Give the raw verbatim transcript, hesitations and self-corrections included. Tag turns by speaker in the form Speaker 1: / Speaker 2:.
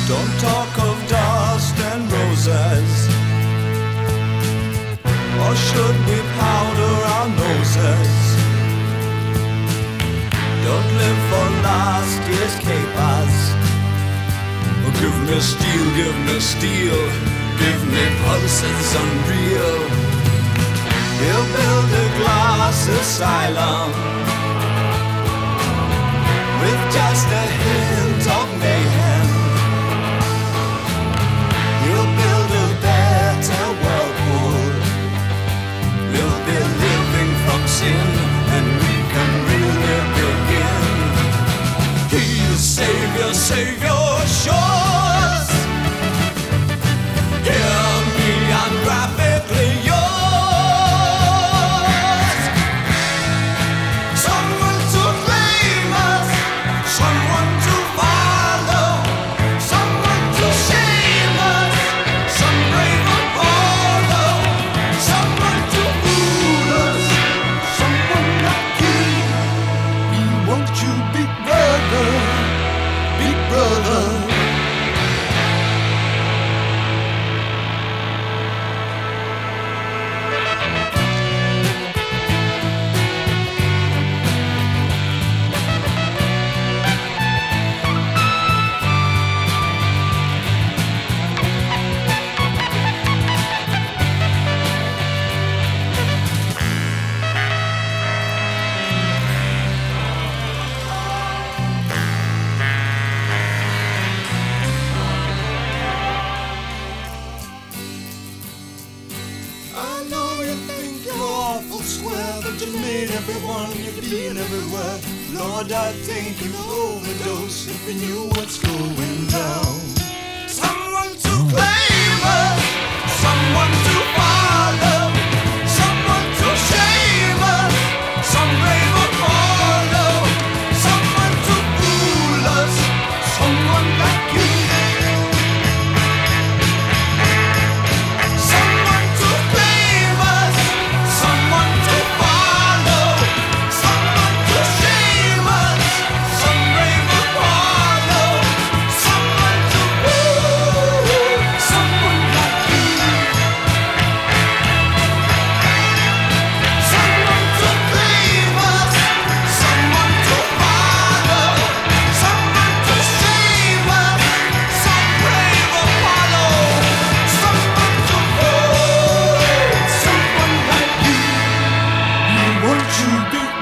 Speaker 1: Don't talk of dust and roses, or should we powder our noses? Don't live for last year's capers. Oh, give me steel, give me steel, give me pulses unreal. He'll build a glass asylum with just a hint of mayhem. He'll build a better whirlpool. We'll be living from sin, and we can really begin. He's Savior, Savior, shores. Hear me, I'm graphically yours. Someone to claim us, someone to follow, someone to shame us, some brave Apollo, someone to fool us, someone like you. We want you, big brother, big brother. I know you think you're awful square, but you made everyone you've been everywhere. Lord, I think you'd overdose if you knew what's going down.